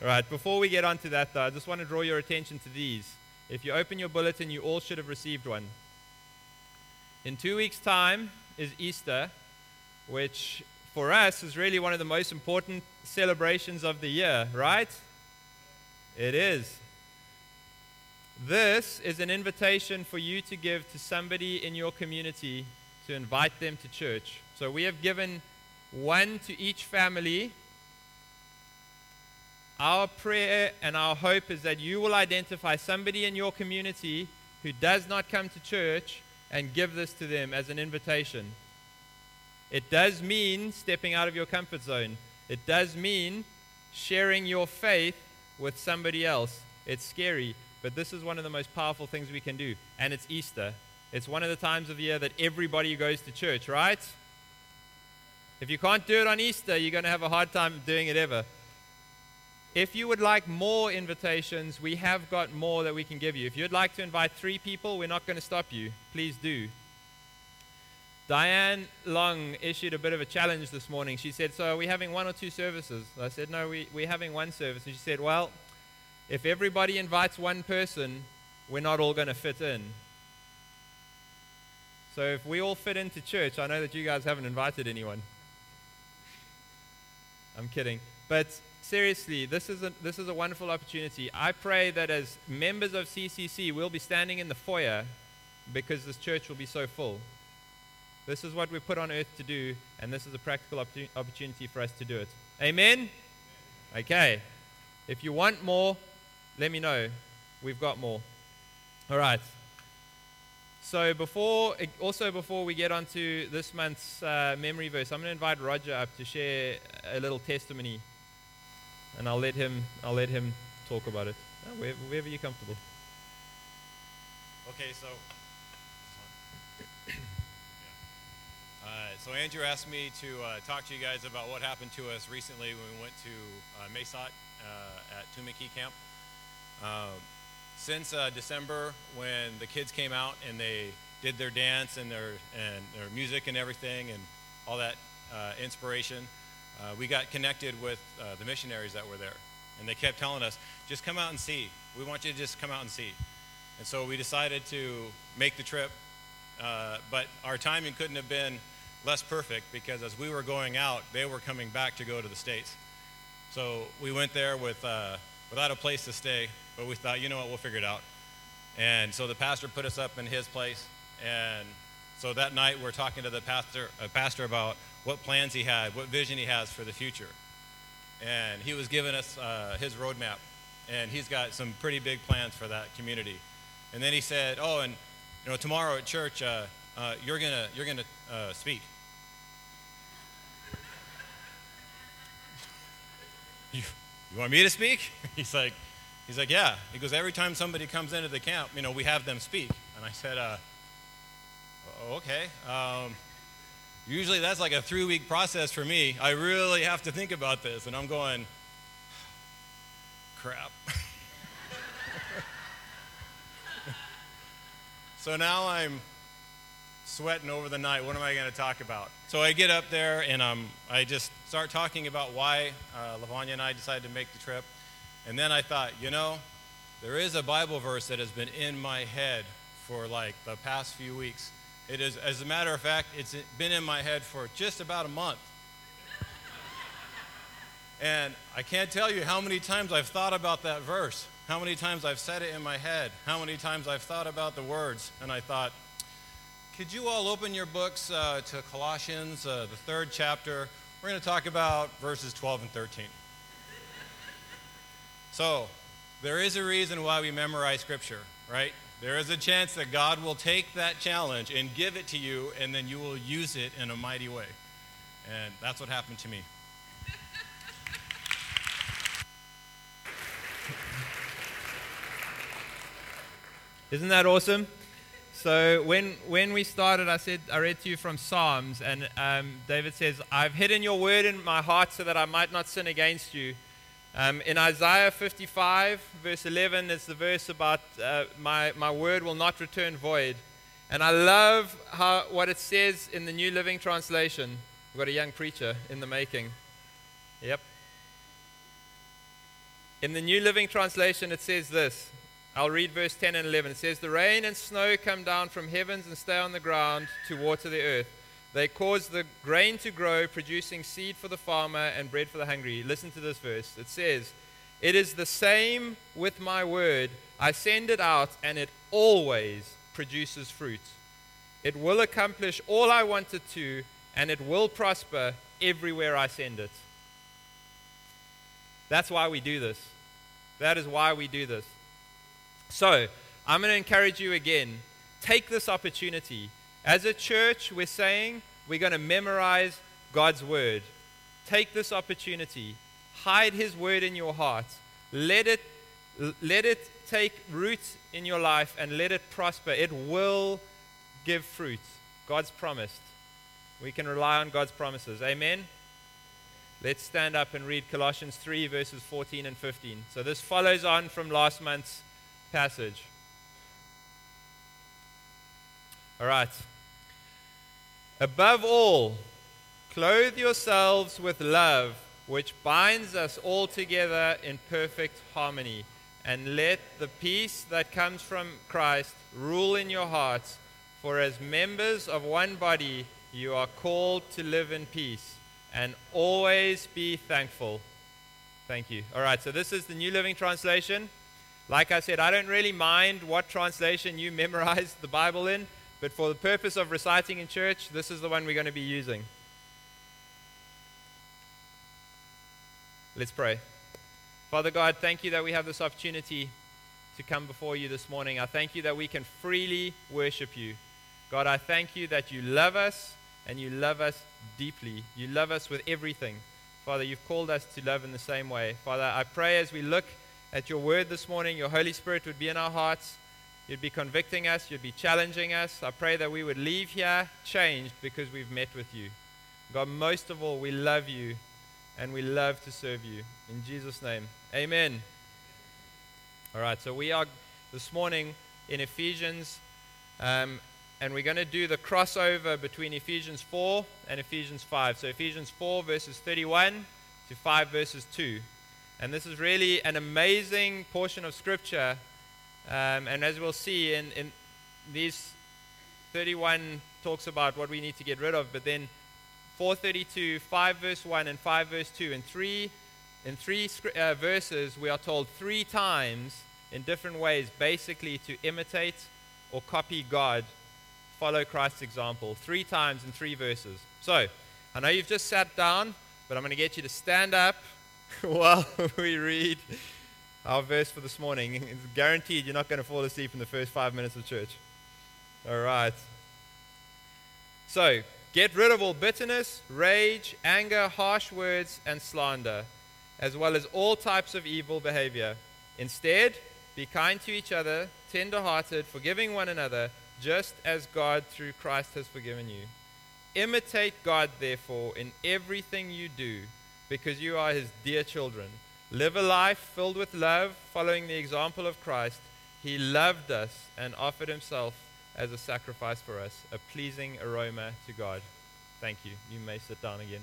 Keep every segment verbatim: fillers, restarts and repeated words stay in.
All right, before we get on to that, though, I just want to draw your attention to these. If you open your bulletin, you all should have received one. In two weeks' time is Easter, which for us is really one of the most important celebrations of the year, right? It is. This is an invitation for you to give to somebody in your community to invite them to church. So we have given one to each family. Our prayer and our hope is that you will identify somebody in your community who does not come to church and give this to them as an invitation. It does mean stepping out of your comfort zone. It does mean sharing your faith with somebody else. It's scary, but this is one of the most powerful things we can do. And it's Easter. It's one of the times of the year that everybody goes to church, right? If you can't do it on Easter, you're going to have a hard time doing it ever. If you would like more invitations, we have got more that we can give you. If you'd like to invite three people, we're not going to stop you. Please do. Diane Long issued a bit of a challenge this morning. She said, so are we having one or two services? I said, no, we, we're having one service. And she said, well, if everybody invites one person, we're not all going to fit in. So if we all fit into church, I know that you guys haven't invited anyone. I'm kidding. But seriously, this is a, this is a wonderful opportunity. I pray that as members of C C C, we'll be standing in the foyer because this church will be so full. This is what we're put on earth to do, and this is a practical opportun- opportunity for us to do it. Amen? Okay. If you want more, let me know. We've got more. All right. So before, also before we get on to this month's uh, memory verse, I'm going to invite Roger up to share a little testimony, and I'll let him. I'll let him talk about it. Oh, wherever, wherever you're comfortable. Okay, so. Uh, so Andrew asked me to uh, talk to you guys about what happened to us recently when we went to uh, Mesot uh, at Tumaki Camp. Um, since uh, December, when the kids came out and they did their dance and their and their music and everything and all that uh, inspiration, uh, we got connected with uh, the missionaries that were there, and they kept telling us, "Just come out and see. We want you to just come out and see." And so we decided to make the trip, uh, but our timing couldn't have been less perfect because as we were going out, they were coming back to go to the States. So we went there with uh, without a place to stay, but we thought, you know what, we'll figure it out. And so the pastor put us up in his place, and so that night we're talking to the pastor, uh, pastor about what plans he had, what vision he has for the future. And he was giving us uh, his roadmap, and he's got some pretty big plans for that community. And then he said, oh, and you know, tomorrow at church, uh, uh, you're gonna you're gonna uh, speak. You, you want me to speak? He's like, he's like, yeah. He goes, every time somebody comes into the camp, you know, we have them speak. And I said, uh, okay. Um, usually that's like a three-week process for me. I really have to think about this. And I'm going, crap. So now I'm sweating over the night. What am I going to talk about? So I get up there and um, I just start talking about why uh, Lavanya and I decided to make the trip. And then I thought, you know, there is a Bible verse that has been in my head for like the past few weeks. It is, as a matter of fact, it's been in my head for just about a month. And I can't tell you how many times I've thought about that verse, how many times I've said it in my head, how many times I've thought about the words. And I thought, could you all open your books uh, to Colossians, uh, the third chapter? We're going to talk about verses twelve and thirteen. So, there is a reason why we memorize Scripture, right? There is a chance that God will take that challenge and give it to you, and then you will use it in a mighty way. And that's what happened to me. Isn't that awesome? So when when we started, I said I read to you from Psalms, and um, David says, "I've hidden your word in my heart so that I might not sin against you." Um, in Isaiah fifty-five, verse eleven, it's the verse about uh, my my word will not return void, and I love how what it says in the New Living Translation. We've got a young preacher in the making. Yep. In the New Living Translation, it says this. I'll read verse ten and eleven. It says, "The rain and snow come down from heavens and stay on the ground to water the earth. They cause the grain to grow, producing seed for the farmer and bread for the hungry." Listen to this verse. It says, "It is the same with my word. I send it out, and it always produces fruit. It will accomplish all I want it to, and it will prosper everywhere I send it." That's why we do this. That is why we do this. So, I'm going to encourage you again. Take this opportunity. As a church, we're saying we're going to memorize God's word. Take this opportunity. Hide his word in your heart. Let it, let it take root in your life and let it prosper. It will give fruit. God's promised. We can rely on God's promises. Amen? Let's stand up and read Colossians three, verses fourteen and fifteen. So this follows on from last month's passage. All right. "Above all, clothe yourselves with love, which binds us all together in perfect harmony. And let the peace that comes from Christ rule in your hearts. For as members of one body, you are called to live in peace, and always be thankful." Thank you. All right, so this is the New Living Translation. Like I said, I don't really mind what translation you memorize the Bible in, but for the purpose of reciting in church, this is the one we're going to be using. Let's pray. Father God, thank you that we have this opportunity to come before you this morning. I thank you that we can freely worship you. God, I thank you that you love us and you love us deeply. You love us with everything. Father, you've called us to love in the same way. Father, I pray as we look at your word this morning, your Holy Spirit would be in our hearts. You'd be convicting us. You'd be challenging us. I pray that we would leave here changed because we've met with you. God, most of all, we love you and we love to serve you. In Jesus' name, amen. All right, so we are this morning in Ephesians, um, and we're going to do the crossover between Ephesians four and Ephesians five. So Ephesians four, verses thirty-one to five, verses two. And this is really an amazing portion of Scripture. Um, and as we'll see, in, in these thirty-one talks about what we need to get rid of, but then four thirty-two, five verse one, and five verse two. In three, in three uh, verses, we are told three times in different ways, basically to imitate or copy God, follow Christ's example. Three times in three verses. So, I know you've just sat down, but I'm going to get you to stand up while we read our verse for this morning. It's guaranteed you're not going to fall asleep in the first five minutes of church. All right. So, get rid of all bitterness, rage, anger, harsh words, and slander, as well as all types of evil behavior. Instead, be kind to each other, tender-hearted, forgiving one another, just as God through Christ has forgiven you. Imitate God, therefore, in everything you do, because you are his dear children. Live a life filled with love, following the example of Christ. He loved us and offered himself as a sacrifice for us, a pleasing aroma to God. Thank you. You may sit down again.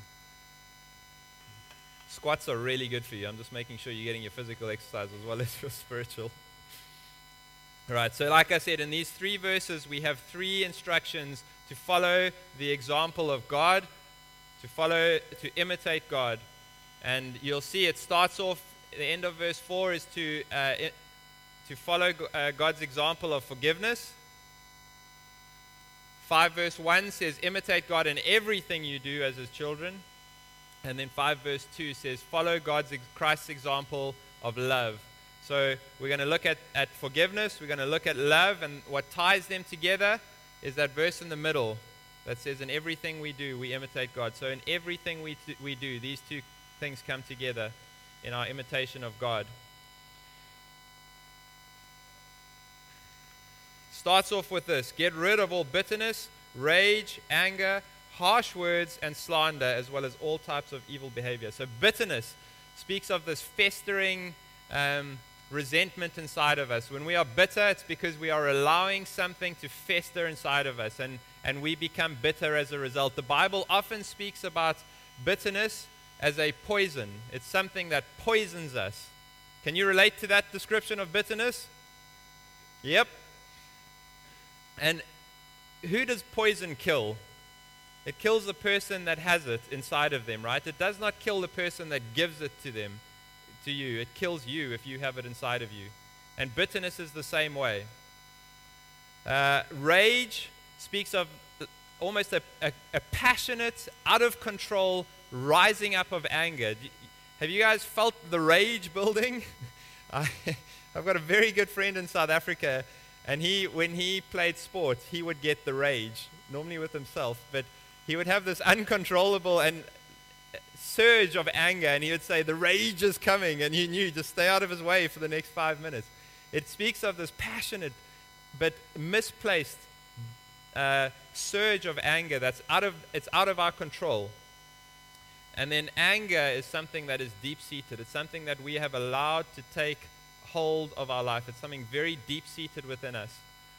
Squats are really good for you. I'm just making sure you're getting your physical exercise as well as your spiritual. All right, so like I said, in these three verses, we have three instructions to follow the example of God, to follow, to imitate God. And you'll see it starts off, the end of verse four is to, uh, it, to follow uh, God's example of forgiveness. five verse one says, imitate God in everything you do as his children. And then five verse two says, follow God's Christ's example of love. So we're going to look at, at forgiveness, we're going to look at love, and what ties them together is that verse in the middle that says, in everything we do, we imitate God. So in everything we, t- we do, these two things come together in our imitation of God. Starts off with this: get rid of all bitterness, rage, anger, harsh words, and slander, as well as all types of evil behavior. So bitterness speaks of this festering um, resentment inside of us. When we are bitter, it's because we are allowing something to fester inside of us, and, and we become bitter as a result. The Bible often speaks about bitterness as a poison. It's something that poisons us. Can you relate to that description of bitterness? Yep. And who does poison kill? It kills the person that has it inside of them, right? It does not kill the person that gives it to them, to you. It kills you if you have it inside of you. And bitterness is the same way. Uh, rage speaks of almost a, a, a passionate, out of control rising up of anger. Have you guys felt the rage building? I, I've got a very good friend in South Africa, and he, when he played sports, he would get the rage, normally with himself, but he would have this uncontrollable and surge of anger, and he would say, the rage is coming, and you knew, just stay out of his way for the next five minutes. It speaks of this passionate but misplaced uh, surge of anger that's out of, it's out of our control. And then anger is something that is deep-seated. It's something that we have allowed to take hold of our life. It's something very deep-seated within us.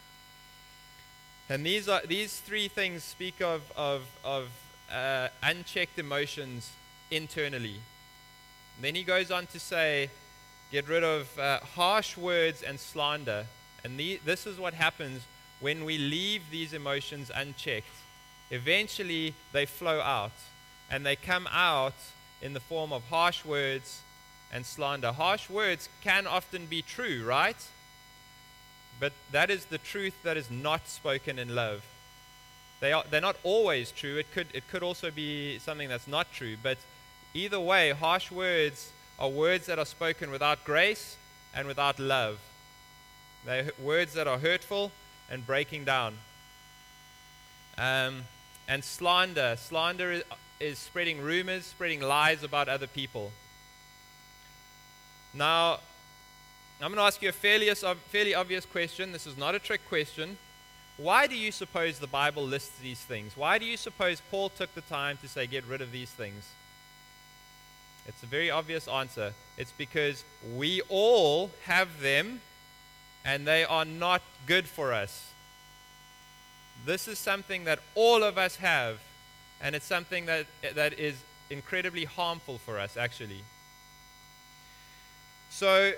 And these are these three things speak of of, of uh, unchecked emotions internally. And then he goes on to say, get rid of uh, harsh words and slander. And the, this is what happens when we leave these emotions unchecked. Eventually, they flow out. And they come out in the form of harsh words and slander. Harsh words can often be true, right? But that is the truth that is not spoken in love. They are, they're not always true. It could, it could also be something that's not true. But either way, harsh words are words that are spoken without grace and without love. They're words that are hurtful and breaking down. Um, and slander. Slander is, is spreading rumors, spreading lies about other people. Now, I'm going to ask you a fairly, fairly obvious question. This is not a trick question. Why do you suppose the Bible lists these things? Why do you suppose Paul took the time to say, get rid of these things? It's a very obvious answer. It's because we all have them, and they are not good for us. This is something that all of us have, and it's something that that is incredibly harmful for us, actually. So,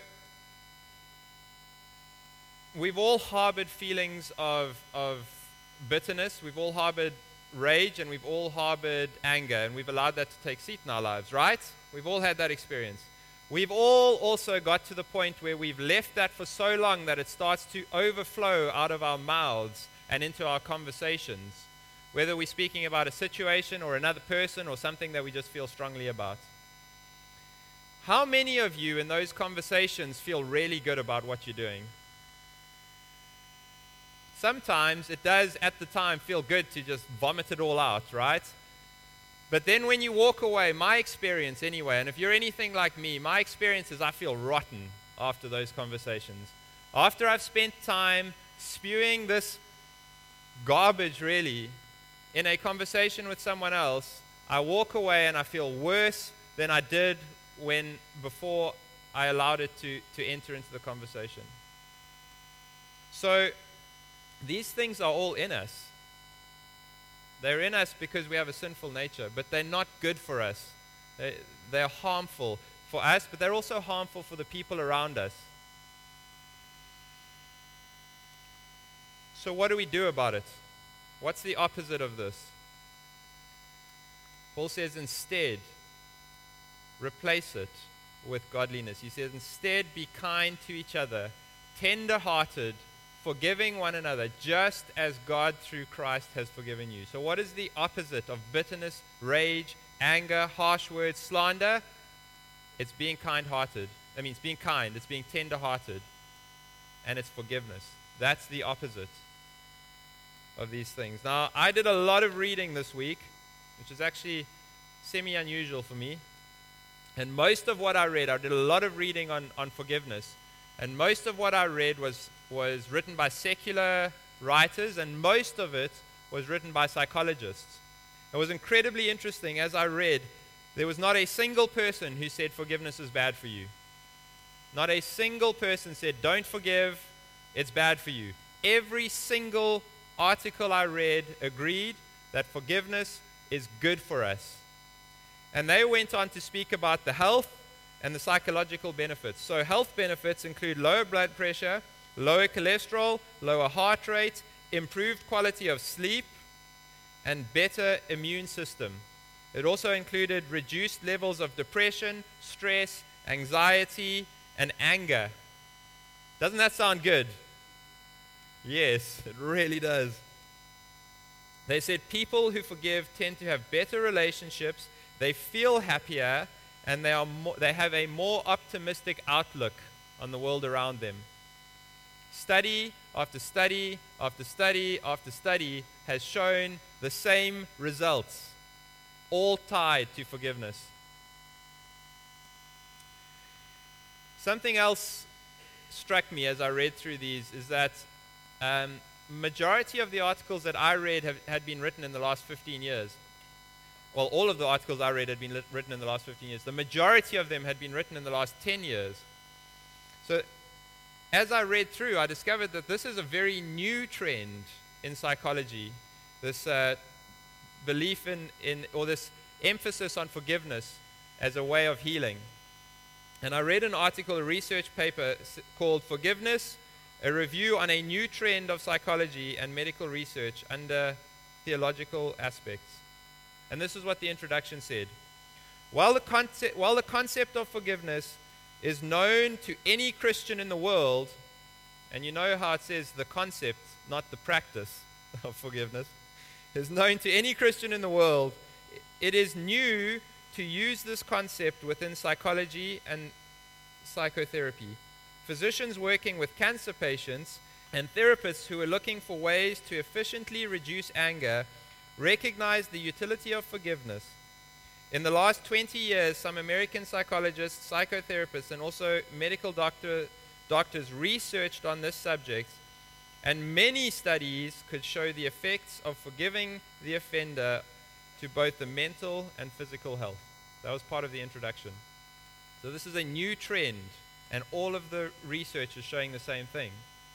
we've all harbored feelings of, of bitterness, we've all harbored rage, and we've all harbored anger, and we've allowed that to take seat in our lives, right? We've all had that experience. We've all also got to the point where we've left that for so long that it starts to overflow out of our mouths and into our conversations, whether we're speaking about a situation or another person or something that we just feel strongly about. How many of you in those conversations feel really good about what you're doing? Sometimes it does at the time feel good to just vomit it all out, right? But then when you walk away, my experience anyway, and if you're anything like me, my experience is I feel rotten after those conversations. After I've spent time spewing this garbage, really, in a conversation with someone else, I walk away and I feel worse than I did when before I allowed it to, to enter into the conversation. So these things are all in us. They're in us because we have a sinful nature, but they're not good for us. They, they're harmful for us, but they're also harmful for the people around us. So what do we do about it? What's the opposite of this? Paul says instead, replace it with godliness. He says instead, be kind to each other, tender-hearted, forgiving one another, just as God through Christ has forgiven you. So what is the opposite of bitterness, rage, anger, harsh words, slander? It's being kind-hearted. That means being kind. It's being tender-hearted. And it's forgiveness. That's the opposite of these things. Now, I did a lot of reading this week, which is actually semi-unusual for me. And most of what I read, I did a lot of reading on, on forgiveness. And most of what I read was was written by secular writers, and most of it was written by psychologists. It was incredibly interesting. As I read, there was not a single person who said forgiveness is bad for you. Not a single person said, don't forgive, it's bad for you. Every single article I read agreed that forgiveness is good for us. And they went on to speak about the health and the psychological benefits. So health benefits include lower blood pressure, lower cholesterol, lower heart rate, improved quality of sleep, and better immune system. It also included reduced levels of depression, stress, anxiety, and anger. Doesn't that sound good? Yes, it really does. They said people who forgive tend to have better relationships, they feel happier, and they are more, they have a more optimistic outlook on the world around them. Study after study after study after study has shown the same results, all tied to forgiveness. Something else struck me as I read through these is that um, majority of the articles that I read have, had been written in the last fifteen years. Well, all of the articles I read had been lit, written in the last fifteen years. The majority of them had been written in the last ten years. So as I read through, I discovered that this is a very new trend in psychology, this uh, belief in, in, or this emphasis on forgiveness as a way of healing. And I read an article, a research paper s- called Forgiveness, a review on a new trend of psychology and medical research under theological aspects. And this is what the introduction said. While the, concept, while the concept of forgiveness is known to any Christian in the world, and you know how it says the concept, not the practice of forgiveness, is known to any Christian in the world, it is new to use this concept within psychology and psychotherapy. Physicians working with cancer patients and therapists who are looking for ways to efficiently reduce anger recognize the utility of forgiveness. In the last twenty years, some American psychologists, psychotherapists, and also medical doctor, doctors researched on this subject, and many studies could show the effects of forgiving the offender to both the mental and physical health. That was part of the introduction. So this is a new trend, and all of the research is showing the same thing.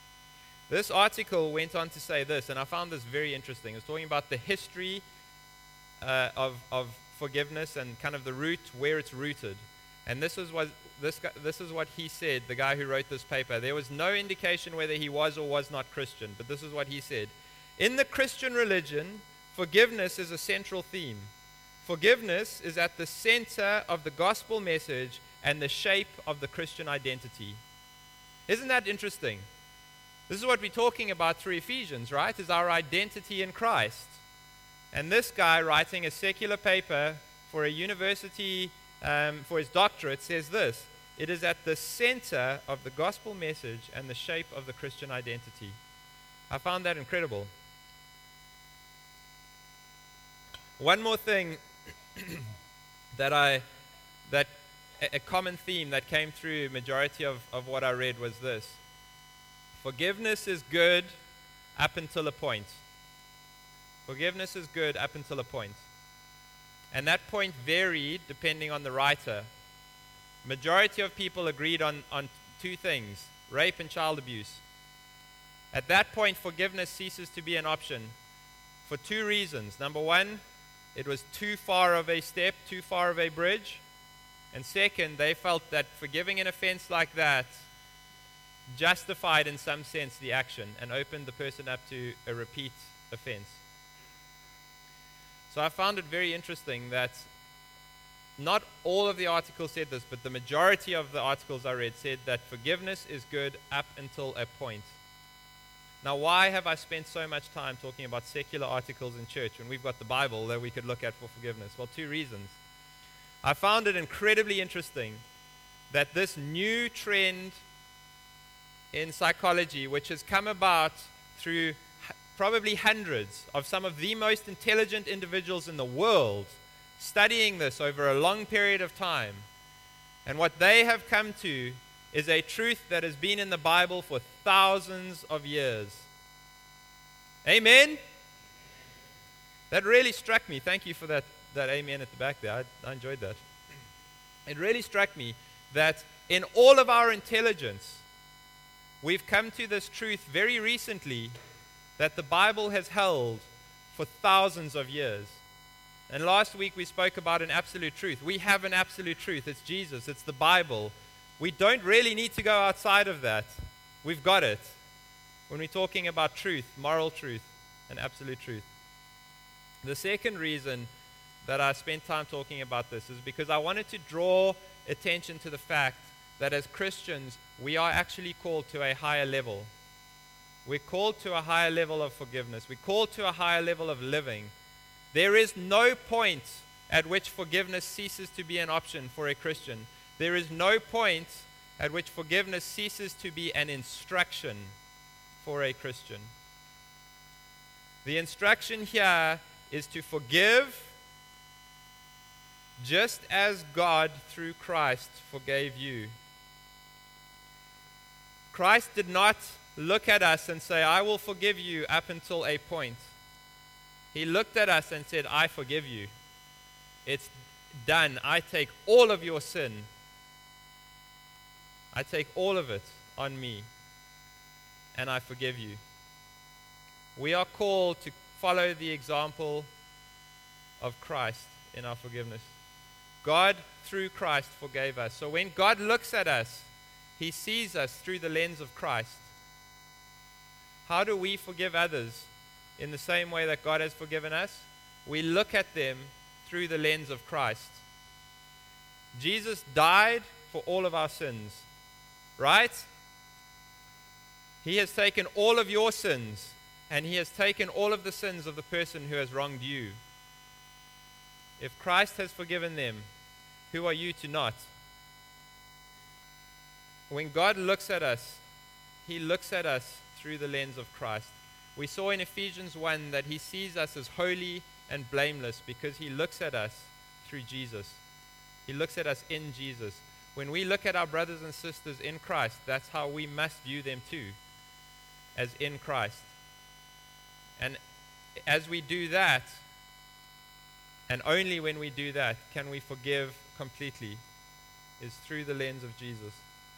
This article went on to say this, and I found this very interesting. It's talking about the history uh, of, of forgiveness and kind of the root, where it's rooted. And this is what this guy, this is what he said, the guy who wrote this paper. There was no indication whether he was or was not Christian, but this is what he said. In the Christian religion, forgiveness is a central theme. Forgiveness is at the center of the gospel message and the shape of the Christian identity. Isn't that interesting? This is what we're talking about through Ephesians, right? Is our identity in Christ. And this guy writing a secular paper for a university, um, for his doctorate, says this: it is at the center of the gospel message and the shape of the Christian identity. I found that incredible. One more thing that I, that a, a common theme that came through majority of, of what I read was this: forgiveness is good up until a point. Forgiveness is good up until a point. And that point varied depending on the writer. Majority of people agreed on, on two things: rape and child abuse. At that point, forgiveness ceases to be an option for two reasons. Number one, it was too far of a step, too far of a bridge. And second, they felt that forgiving an offense like that justified in some sense the action and opened the person up to a repeat offense. So I found it very interesting that not all of the articles said this, but the majority of the articles I read said that forgiveness is good up until a point. Now, why have I spent so much time talking about secular articles in church when we've got the Bible that we could look at for forgiveness? Well, two reasons. I found it incredibly interesting that this new trend in psychology, which has come about through h- probably hundreds of some of the most intelligent individuals in the world studying this over a long period of time, and what they have come to is a truth that has been in the Bible for thousands of years. Amen? That really struck me. Thank you for that, that amen at the back there. I, I enjoyed that. It really struck me that in all of our intelligence, we've come to this truth very recently that the Bible has held for thousands of years. And last week we spoke about an absolute truth. We have an absolute truth. It's Jesus. It's the Bible. We don't really need to go outside of that. We've got it. When we're talking about truth, moral truth, and absolute truth. The second reason that I spent time talking about this is because I wanted to draw attention to the fact that as Christians, we are actually called to a higher level. We're called to a higher level of forgiveness. We're called to a higher level of living. There is no point at which forgiveness ceases to be an option for a Christian. There is no point at which forgiveness ceases to be an instruction for a Christian. The instruction here is to forgive just as God through Christ forgave you. Christ did not look at us and say, I will forgive you up until a point. He looked at us and said, I forgive you. It's done. I take all of your sin. I take all of it on me, and I forgive you. We are called to follow the example of Christ in our forgiveness. God, through Christ, forgave us. So when God looks at us, He sees us through the lens of Christ. How do we forgive others? In the same way that God has forgiven us, we look at them through the lens of Christ. Jesus died for all of our sins, right? He has taken all of your sins, and He has taken all of the sins of the person who has wronged you. If Christ has forgiven them, who are you to not? When God looks at us, He looks at us through the lens of Christ. We saw in Ephesians one that He sees us as holy and blameless because He looks at us through Jesus. He looks at us in Jesus. When we look at our brothers and sisters in Christ, that's how we must view them too, as in Christ. And as we do that, and only when we do that, can we forgive completely, is through the lens of Jesus.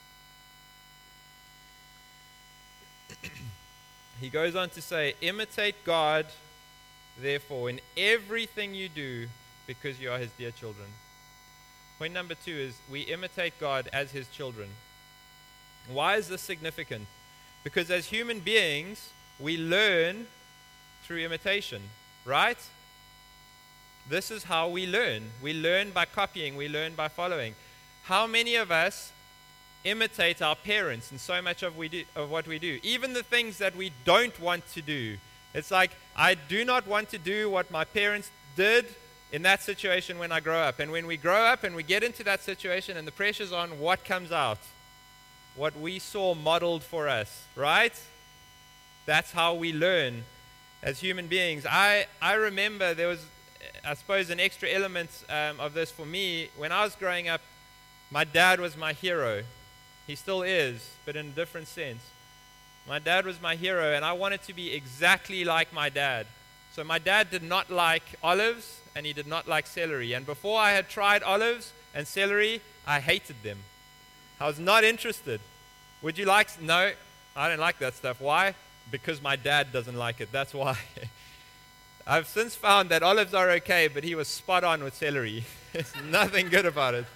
He goes on to say, imitate God, therefore, in everything you do, because you are His dear children. Point number two is we imitate God as His children. Why is this significant? Because as human beings, we learn through imitation, right? This is how we learn. We learn by copying. We learn by following. How many of us imitate our parents in so much of we do of what we do, even the things that we don't want to do? It's like, I do not want to do what my parents did in that situation when I grow up. And when we grow up and we get into that situation and the pressure's on, what comes out? What we saw modeled for us, right? That's how we learn as human beings. I, I remember there was, I suppose, an extra element um, of this for me. When I was growing up, my dad was my hero. He still is, but in a different sense. My dad was my hero, and I wanted to be exactly like my dad. So my dad did not like olives, and he did not like celery. And before I had tried olives and celery, I hated them. I was not interested. Would you like? No, I don't like that stuff. Why? Because my dad doesn't like it. That's why. I've since found that olives are okay, but he was spot on with celery. There's nothing good about it.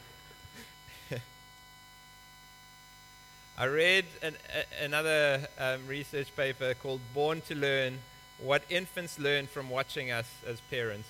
I read an, a, another um, research paper called Born to Learn, What Infants Learn from Watching Us as Parents.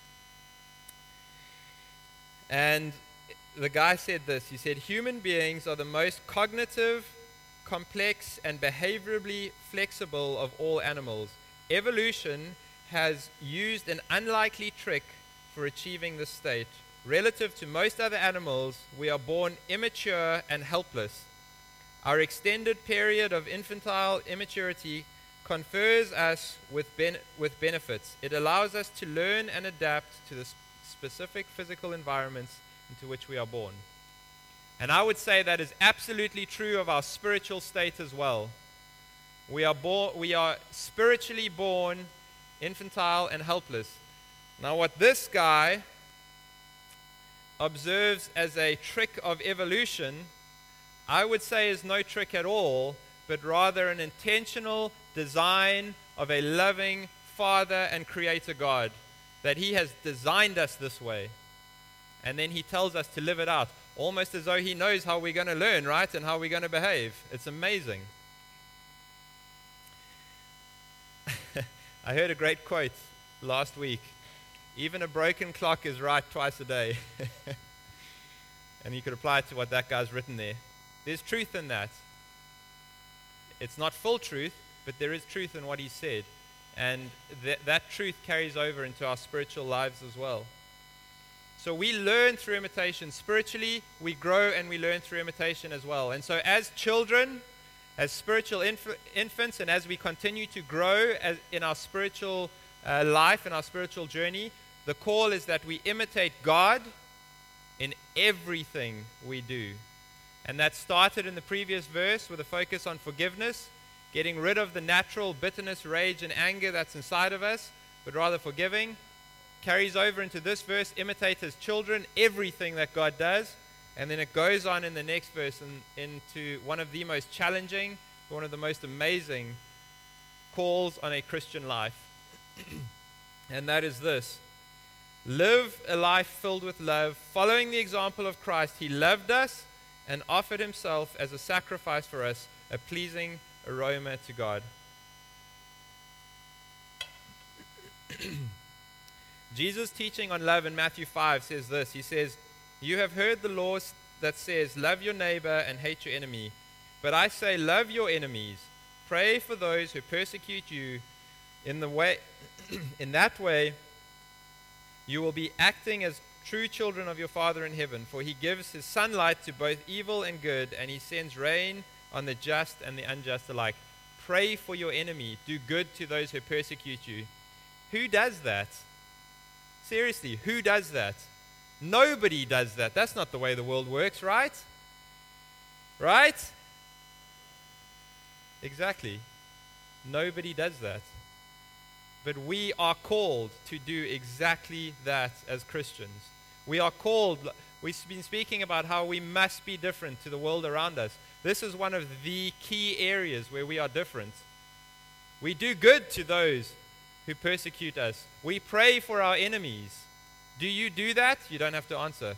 And the guy said this. He said, human beings are the most cognitive, complex, and behaviorally flexible of all animals. Evolution has used an unlikely trick for achieving this state. Relative to most other animals, we are born immature and helpless. Our extended period of infantile immaturity confers us with, ben- with benefits. It allows us to learn and adapt to the sp- specific physical environments into which we are born. And I would say that is absolutely true of our spiritual state as well. We are born, we are spiritually born infantile and helpless. Now, what this guy observes as a trick of evolution, I would say is no trick at all, but rather an intentional design of a loving Father and Creator God. that He has designed us this way. And then He tells us to live it out, almost as though He knows how we're going to learn, right? And how we're going to behave. It's amazing. I heard a great quote last week. Even a broken clock is right twice a day. And you could apply it to what that guy's written there. There's truth in that. It's not full truth, but there is truth in what he said. And th- that truth carries over into our spiritual lives as well. So we learn through imitation. Spiritually, we grow and we learn through imitation as well. And so as children, as spiritual inf- infants, and as we continue to grow as in our spiritual uh, life and our spiritual journey, the call is that we imitate God in everything we do. And that started in the previous verse with a focus on forgiveness, getting rid of the natural bitterness, rage, and anger that's inside of us, but rather forgiving. Carries over into this verse, imitate as children everything that God does. And then it goes on in the next verse and into one of the most challenging, one of the most amazing calls on a Christian life. And that is this: live a life filled with love, following the example of Christ. He loved us and offered himself as a sacrifice for us, a pleasing aroma to God. Jesus' teaching on love in Matthew five says this. He says, "You have heard the law that says, love your neighbor and hate your enemy. But I say, love your enemies. Pray for those who persecute you. In the way, in that way, you will be acting as true children of your Father in heaven. For he gives his sunlight to both evil and good, and he sends rain on the just and the unjust alike. Pray for your enemy. Do good to those who persecute you." Who does that? Seriously, who does that? Nobody does that. That's not the way the world works, right? Right? Exactly. Nobody does that. But we are called to do exactly that as Christians. We are called, we've been speaking about how we must be different to the world around us. This is one of the key areas where we are different. We do good to those who persecute us. We pray for our enemies. Do you do that? You don't have to answer.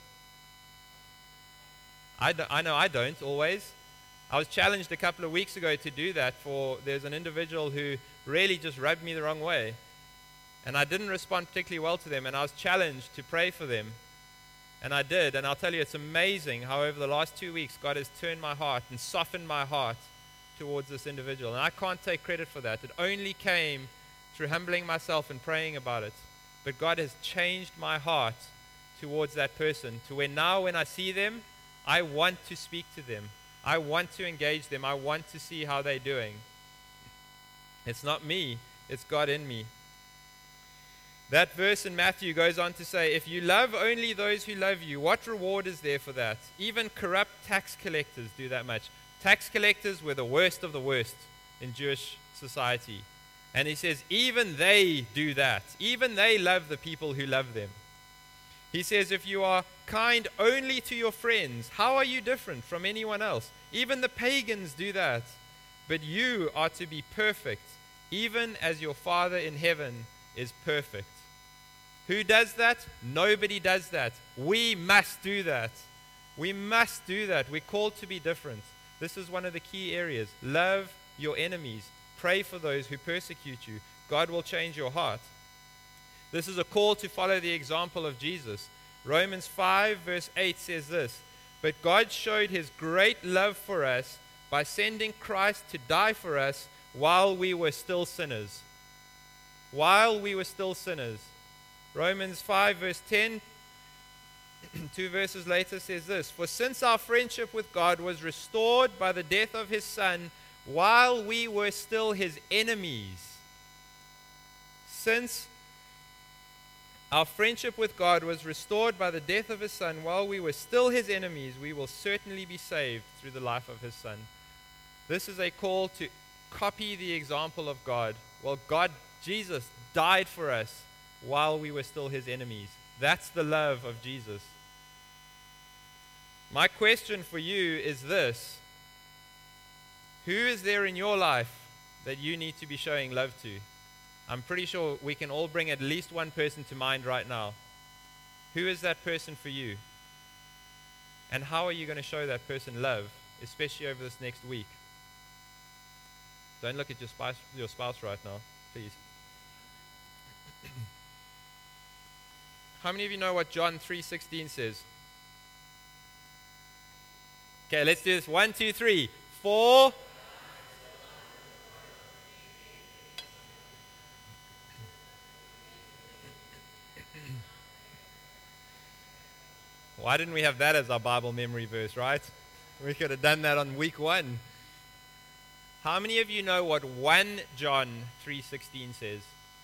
I, do, I know I don't always. I was challenged a couple of weeks ago to do that for, there's an individual who really just rubbed me the wrong way. And I didn't respond particularly well to them, and I was challenged to pray for them. And I did, and I'll tell you, it's amazing how over the last two weeks, God has turned my heart and softened my heart towards this individual. And I can't take credit for that. It only came through humbling myself and praying about it. But God has changed my heart towards that person to where now when I see them, I want to speak to them. I want to engage them. I want to see how they're doing. It's not me, it's God in me. That verse in Matthew goes on to say, if you love only those who love you, what reward is there for that? Even corrupt tax collectors do that much. Tax collectors were the worst of the worst in Jewish society. And he says, even they do that. Even they love the people who love them. He says, if you are kind only to your friends, how are you different from anyone else? Even the pagans do that. But you are to be perfect, even as your Father in heaven is perfect. Who does that? Nobody does that. We must do that. We must do that. We're called to be different. This is one of the key areas. Love your enemies. Pray for those who persecute you. God will change your heart. This is a call to follow the example of Jesus. Romans five verse eight says this, but God showed his great love for us by sending Christ to die for us while we were still sinners. While we were still sinners. Romans five verse ten, two verses later says this, for since our friendship with God was restored by the death of his Son, while we were still his enemies. Since our friendship with God was restored by the death of his Son, while we were still his enemies, we will certainly be saved through the life of his Son. This is a call to copy the example of God. Well, God, Jesus, died for us while we were still his enemies. That's the love of Jesus. My question for you is this. Who is there in your life that you need to be showing love to? I'm pretty sure we can all bring at least one person to mind right now. Who is that person for you? And how are you going to show that person love, especially over this next week? Don't look at your spouse, your spouse right now, please. How many of you know what John three sixteen says? Okay, let's do this. One, two, three. For why didn't we have that as our Bible memory verse, right? We could have done that on week one. How many of you know what First John three sixteen says?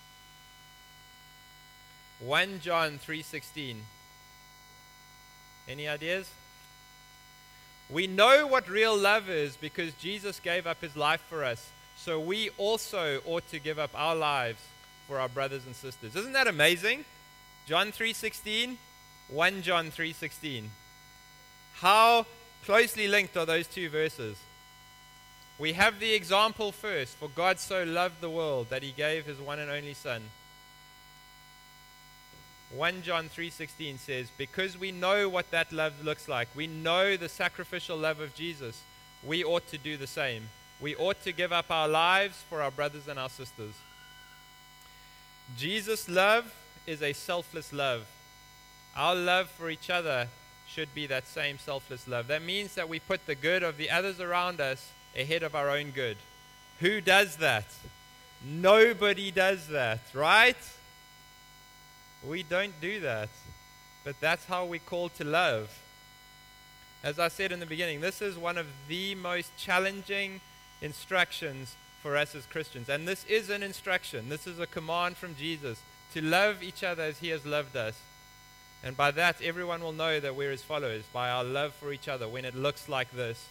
First John three sixteen. Any ideas? We know what real love is because Jesus gave up his life for us. So we also ought to give up our lives for our brothers and sisters. Isn't that amazing? John three sixteen, First John three sixteen. How closely linked are those two verses? We have the example first. For God so loved the world that he gave his one and only Son. First John three sixteen says, because we know what that love looks like, we know the sacrificial love of Jesus, we ought to do the same. We ought to give up our lives for our brothers and our sisters. Jesus' love is a selfless love. Our love for each other should be that same selfless love. That means that we put the good of the others around us ahead of our own good. Who does that? Nobody does that, right? We don't do that. But that's how we're called to love. As I said in the beginning, this is one of the most challenging instructions for us as Christians. And this is an instruction. This is a command from Jesus to love each other as he has loved us. And by that, everyone will know that we're his followers, by our love for each other when it looks like this.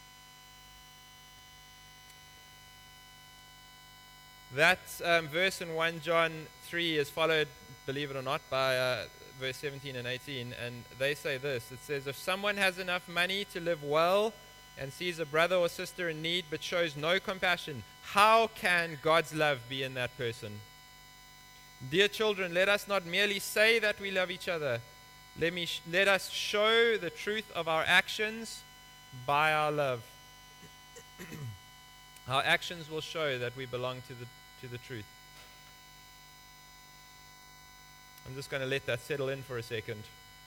That um, verse in First John three is followed, believe it or not, by uh, verse seventeen and eighteen. And they say this. It says, if someone has enough money to live well and sees a brother or sister in need but shows no compassion, how can God's love be in that person? Dear children, let us not merely say that we love each other. Let, me sh- let us show the truth of our actions by our love. Our actions will show that we belong to the, to the truth. I'm just going to let that settle in for a second.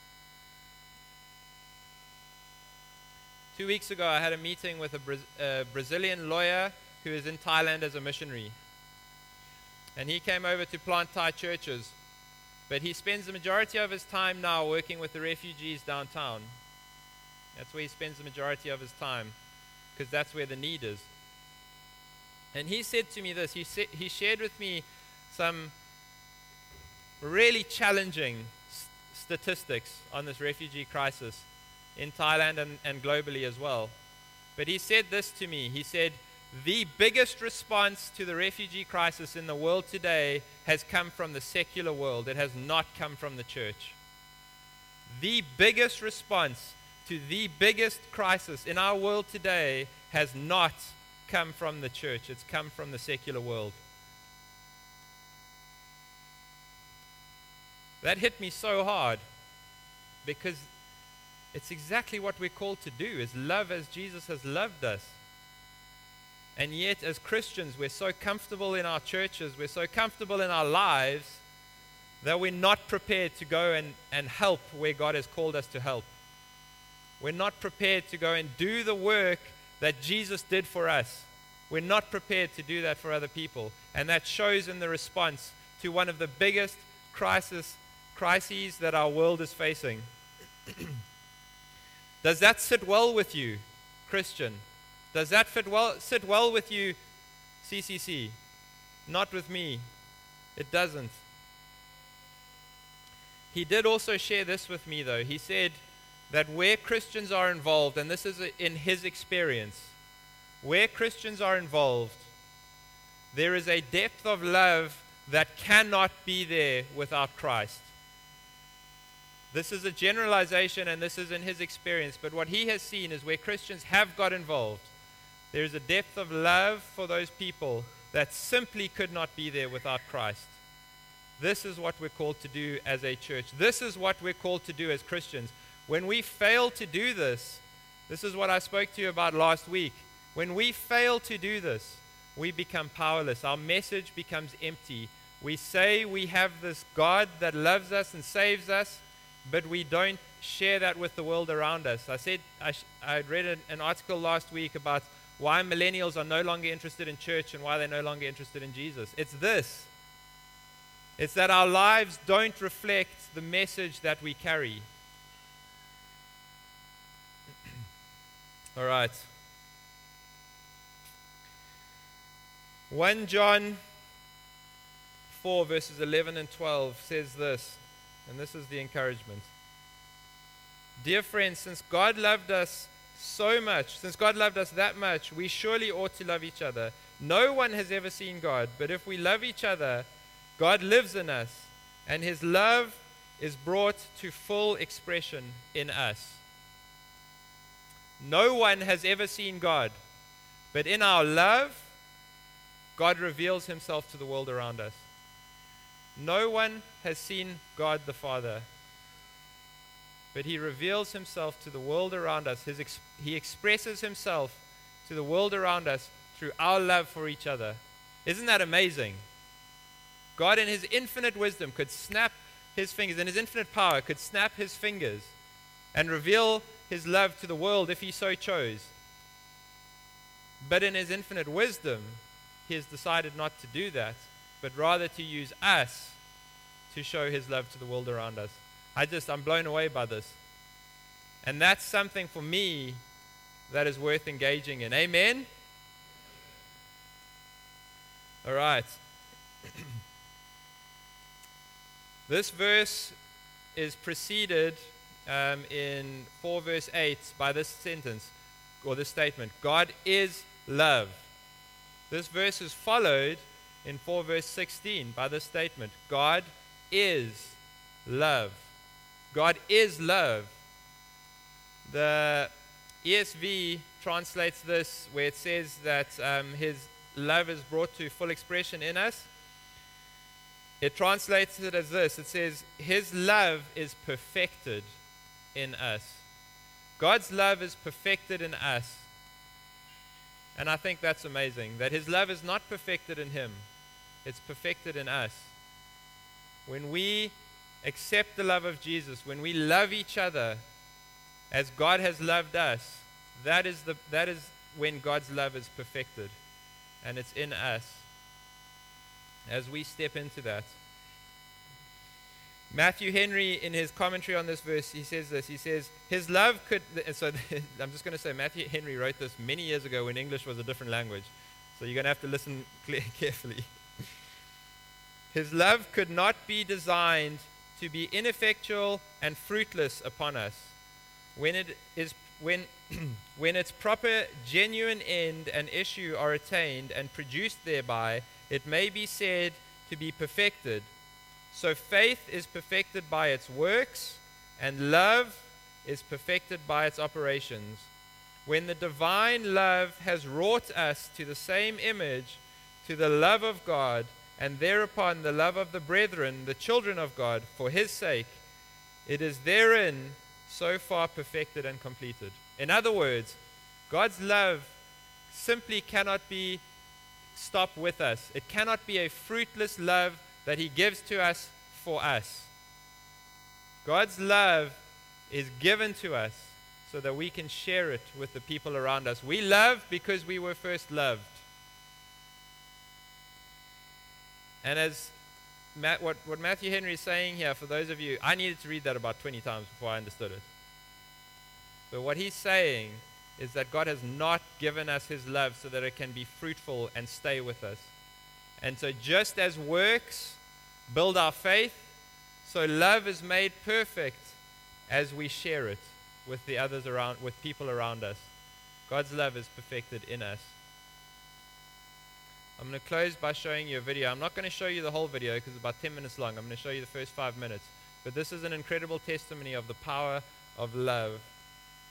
Two weeks ago, I had a meeting with a Bra- uh, Brazilian lawyer who is in Thailand as a missionary. And he came over to plant Thai churches. But he spends the majority of his time now working with the refugees downtown. That's where he spends the majority of his time, because that's where the need is. And he said to me this, he, sa- he shared with me some really challenging st- statistics on this refugee crisis in Thailand and, and globally as well. But he said this to me, he said, the biggest response to the refugee crisis in the world today has come from the secular world. It has not come from the church. The biggest response to the biggest crisis in our world today has not come from the church. It's come from the secular world. That hit me so hard because it's exactly what we're called to do, is love as Jesus has loved us. And yet, as Christians, we're so comfortable in our churches, we're so comfortable in our lives, that we're not prepared to go and, and help where God has called us to help. We're not prepared to go and do the work that Jesus did for us. We're not prepared to do that for other people. And that shows in the response to one of the biggest crisis, crises that our world is facing. Does that sit well with you, Christian? Does that fit well, sit well with you, C C C? Not with me. It doesn't. He did also share this with me, though. He said that where Christians are involved, and this is in his experience, where Christians are involved, there is a depth of love that cannot be there without Christ. This is a generalization, and this is in his experience, but what he has seen is where Christians have got involved, there's a depth of love for those people that simply could not be there without Christ. This is what we're called to do as a church. This is what we're called to do as Christians. When we fail to do this, this is what I spoke to you about last week. When we fail to do this, we become powerless. Our message becomes empty. We say we have this God that loves us and saves us, but we don't share that with the world around us. I said I, sh- I read an, an article last week about why millennials are no longer interested in church and why they're no longer interested in Jesus. It's this. It's that our lives don't reflect the message that we carry. All right. First John four verses eleven and twelve says this, and this is the encouragement. Dear friends, since God loved us so much, since God loved us that much, we surely ought to love each other. No one has ever seen God, but if we love each other, God lives in us, and his love is brought to full expression in us. No one has ever seen God, but in our love, God reveals himself to the world around us. No one has seen God the Father, but he reveals himself to the world around us. His ex- he expresses himself to the world around us through our love for each other. Isn't that amazing? God in his infinite wisdom could snap his fingers, in his infinite power could snap his fingers and reveal his love to the world if he so chose. But in his infinite wisdom, he has decided not to do that, but rather to use us to show his love to the world around us. I just, I'm blown away by this. And that's something for me that is worth engaging in. Amen? All right. This verse is preceded um, in four verse eight by this sentence, or this statement, God is love. This verse is followed in four verse sixteen by this statement, God is love. God is love. The E S V translates this where it says that um, his love is brought to full expression in us. It translates it as this. It says, his love is perfected in us. God's love is perfected in us. And I think that's amazing, that his love is not perfected in him. It's perfected in us. When we accept the love of Jesus, when we love each other as God has loved us, that is the that is when God's love is perfected. And it's in us. As we step into that. Matthew Henry, in his commentary on this verse, he says this. He says, his love could... So I'm just going to say, Matthew Henry wrote this many years ago when English was a different language. So you're going to have to listen carefully. His love could not be designed to be ineffectual and fruitless upon us. When it is when when its proper genuine end and issue are attained and produced thereby, it may be said to be perfected. So faith is perfected by its works, and love is perfected by its operations. When the divine love has wrought us to the same image, to the love of God, and thereupon the love of the brethren, the children of God, for his sake, it is therein so far perfected and completed. In other words, God's love simply cannot be stopped with us. It cannot be a fruitless love that he gives to us for us. God's love is given to us so that we can share it with the people around us. We love because we were first loved. And as Matt, what, what Matthew Henry is saying here, for those of you, I needed to read that about twenty times before I understood it. But what he's saying is that God has not given us his love so that it can be fruitful and stay with us. And so just as works build our faith, so love is made perfect as we share it with the others around, with people around us. God's love is perfected in us. I'm going to close by showing you a video. I'm not going to show you the whole video because it's about ten minutes long. I'm going to show you the first five minutes. But this is an incredible testimony of the power of love.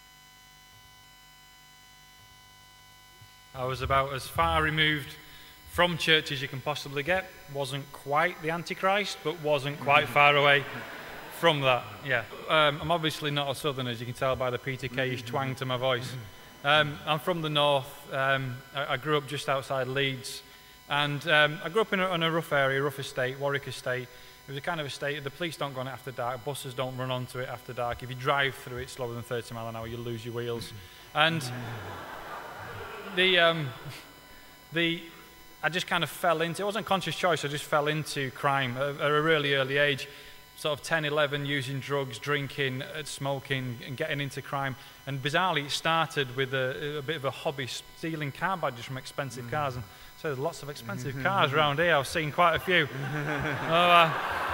I was about as far removed from church as you can possibly get. Wasn't quite the Antichrist, but wasn't quite far away from that, yeah. Um, I'm obviously not a southerner, as you can tell by the Peter Kay-ish twang to my voice. Um, I'm from the north. Um, I, I grew up just outside Leeds. And um, I grew up in a, in a rough area, rough estate, Warwick Estate. It was a kind of estate, the police don't go on it after dark, buses don't run onto it after dark. If you drive through it slower than thirty mile an hour, you'll lose your wheels. And the, um, the, I just kind of fell into, it wasn't a conscious choice, I just fell into crime at, at a really early age. Sort of ten, eleven, using drugs, drinking, uh, smoking, and getting into crime. And bizarrely, it started with a, a bit of a hobby, stealing car badges from expensive mm. cars. And so there's lots of expensive cars around here. I've seen quite a few. oh, uh,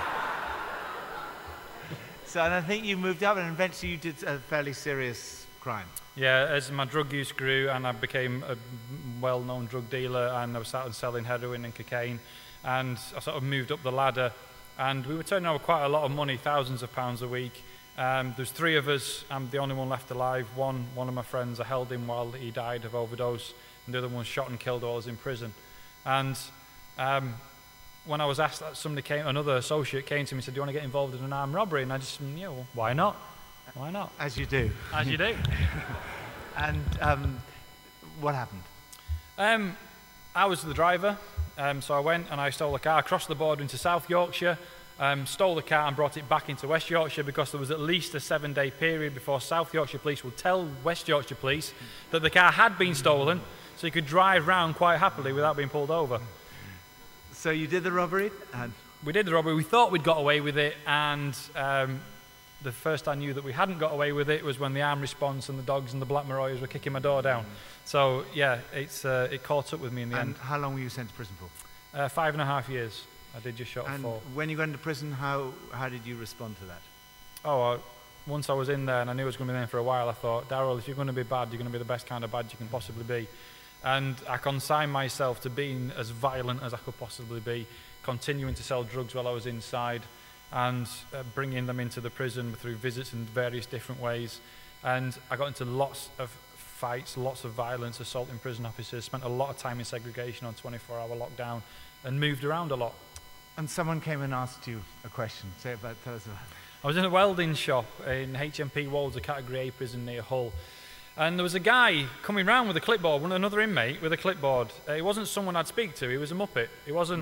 so, and I think you moved up, and eventually you did a fairly serious crime. Yeah, as my drug use grew, and I became a well-known drug dealer, and I started selling heroin and cocaine, and I sort of moved up the ladder. And we were turning over quite a lot of money, thousands of pounds a week. Um, there's three of us. I'm the only one left alive. One, one of my friends, I held him while he died of overdose, and the other one was shot and killed while I was in prison. And um, when I was asked that, somebody came, another associate came to me and said, "Do you want to get involved in an armed robbery?" And I just, yeah, well, why not? Why not? As you do. As you do. And um, what happened? Um, I was the driver. Um, so I went and I stole the car, crossed the border into South Yorkshire, um, stole the car and brought it back into West Yorkshire, because there was at least a seven-day period before South Yorkshire Police would tell West Yorkshire Police that the car had been stolen, so you could drive round quite happily without being pulled over. So you did the robbery? And we did the robbery. We thought we'd got away with it, and um, the first I knew that we hadn't got away with it was when the armed response and the dogs and the Black Mariahs were kicking my door down. So, yeah, it's uh, it caught up with me in the and end. And how long were you sent to prison for? Uh, five and a half years. I did just short of and four. When you got into prison, how, how did you respond to that? Oh, uh, once I was in there and I knew I was going to be there for a while, I thought, Darryl, if you're going to be bad, you're going to be the best kind of bad you can possibly be. And I consigned myself to being as violent as I could possibly be, continuing to sell drugs while I was inside, and uh, bringing them into the prison through visits in various different ways. And I got into lots of fights, lots of violence, assaulting prison officers, spent a lot of time in segregation on twenty-four hour lockdown, and moved around a lot. And someone came and asked you a question. Say about, tell us about it. I was in a welding shop in H M P Wolds, a Category A prison near Hull. And there was a guy coming round with a clipboard, one another inmate with a clipboard. Uh, it wasn't someone I'd speak to, he was a muppet. He wasn't...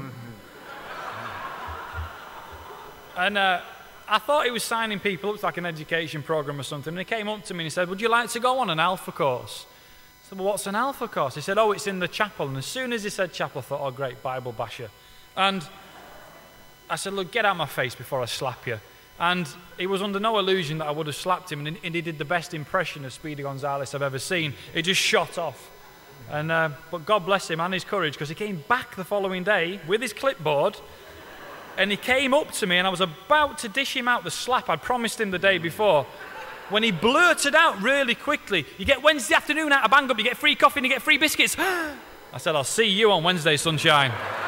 and uh, I thought he was signing people up to like an education program or something. And he came up to me and he said, "Would you like to go on an alpha course?" I said, "Well, what's an alpha course?" He said, "Oh, it's in the chapel." And as soon as he said chapel, I thought, oh, great, Bible basher. And I said, "Look, get out of my face before I slap you." And he was under no illusion that I would have slapped him, and he did the best impression of Speedy Gonzales I've ever seen. He just shot off. And uh, but God bless him and his courage, because he came back the following day with his clipboard, and he came up to me, and I was about to dish him out the slap I'd promised him the day before, when he blurted out really quickly, "You get Wednesday afternoon out of Bang Up, you get free coffee and you get free biscuits." I said, "I'll see you on Wednesday, sunshine."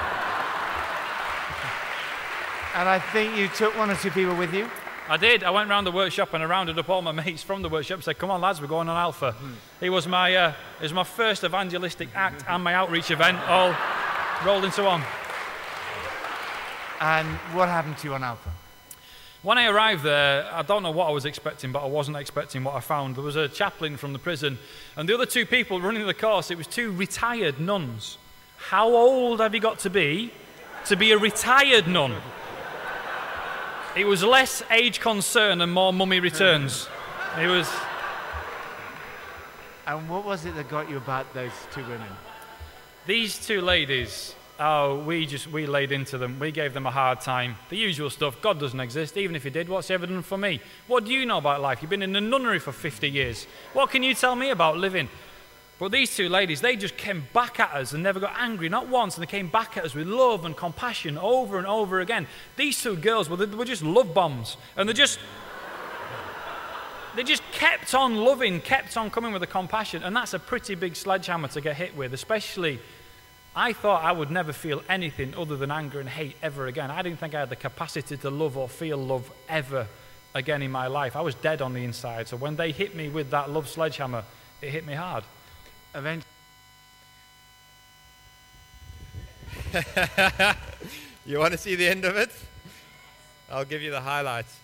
And I think you took one or two people with you? I did. I went round the workshop and I rounded up all my mates from the workshop and said, "Come on, lads, we're going on Alpha." Hmm. It was my uh, it was my first evangelistic act and my outreach event, all rolled into one. And what happened to you on Alpha? When I arrived there, I don't know what I was expecting, but I wasn't expecting what I found. There was a chaplain from the prison, and the other two people running the course, it was two retired nuns. How old have you got to be to be a retired nun? It was less age concern and more mummy returns. It was... And what was it that got you about those two women? These two ladies, oh, we just, we laid into them. We gave them a hard time. The usual stuff. God doesn't exist. Even if he did, what's he ever done for me? What do you know about life? You've been in a nunnery for fifty years. What can you tell me about living? But these two ladies, they just came back at us and never got angry, not once, and they came back at us with love and compassion over and over again. These two girls, well, they were just love bombs, and they just, they just kept on loving, kept on coming with the compassion, and that's a pretty big sledgehammer to get hit with, especially, I thought I would never feel anything other than anger and hate ever again. I didn't think I had the capacity to love or feel love ever again in my life. I was dead on the inside, so when they hit me with that love sledgehammer, it hit me hard. Eventually. You want to see the end of it? I'll give you the highlights.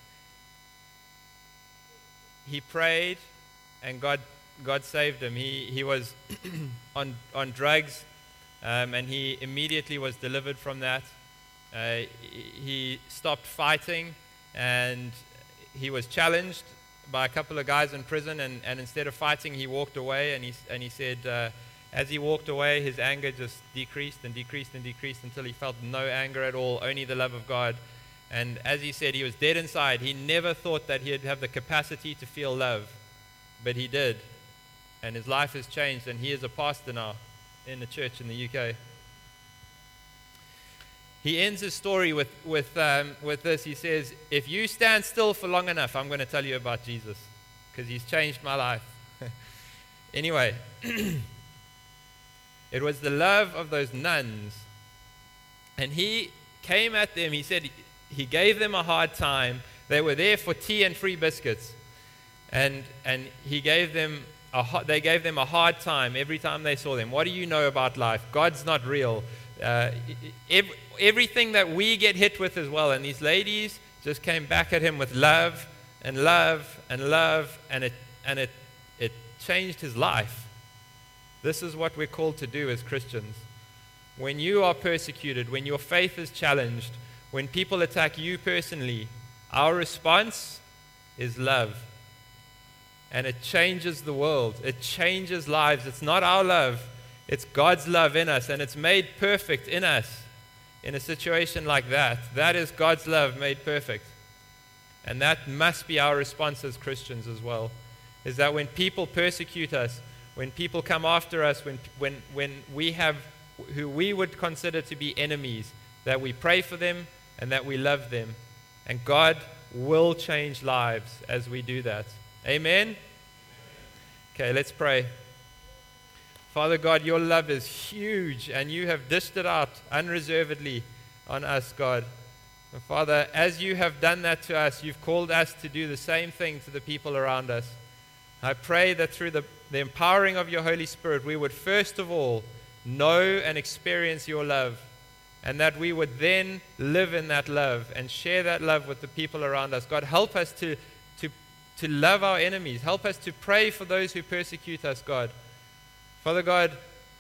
He prayed, and God God saved him. He he was on on drugs, um, and he immediately was delivered from that. Uh, he stopped fighting, and he was challenged by a couple of guys in prison, and, and instead of fighting, he walked away, and he and he said, uh, as he walked away, his anger just decreased and decreased and decreased until he felt no anger at all, only the love of God. And as he said, he was dead inside. He never thought that he'd have the capacity to feel love, but he did. And his life has changed, and he is a pastor now in the church in the U K. He ends his story with, with, um, with this. He says, if you stand still for long enough, I'm going to tell you about Jesus, because he's changed my life. Anyway, it was the love of those nuns. And he came at them. He said he gave them a hard time. They were there for tea and free biscuits. And, and he gave them a, they gave them a hard time every time they saw them. What do you know about life? God's not real. Uh, every, everything that we get hit with as well. And these ladies just came back at him with love and love and love, and it and it it changed his life. This is what we're called to do as Christians. When you are persecuted, when your faith is challenged, when people attack you personally, our response is love. And it changes the world. It changes lives. It's not our love. It's God's love in us, and it's made perfect in us in a situation like that. That is God's love made perfect. And that must be our response as Christians as well, is that when people persecute us, when people come after us, when, when, when we have who we would consider to be enemies, that we pray for them and that we love them. And God will change lives as we do that. Amen? Okay, let's pray. Father God, your love is huge, and you have dished it out unreservedly on us, God. And Father, as you have done that to us, you've called us to do the same thing to the people around us. I pray that through the, the empowering of your Holy Spirit, we would first of all know and experience your love, and that we would then live in that love and share that love with the people around us. God, help us to, to, to love our enemies. Help us to pray for those who persecute us, God. Father God,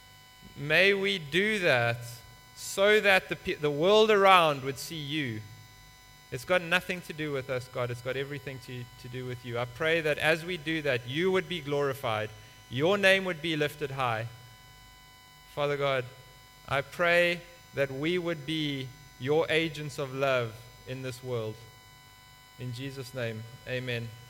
may we do that so that the, the world around would see you. It's got nothing to do with us, God. It's got everything to, to do with you. I pray that as we do that, you would be glorified. Your name would be lifted high. Father God, I pray that we would be your agents of love in this world. In Jesus' name, amen.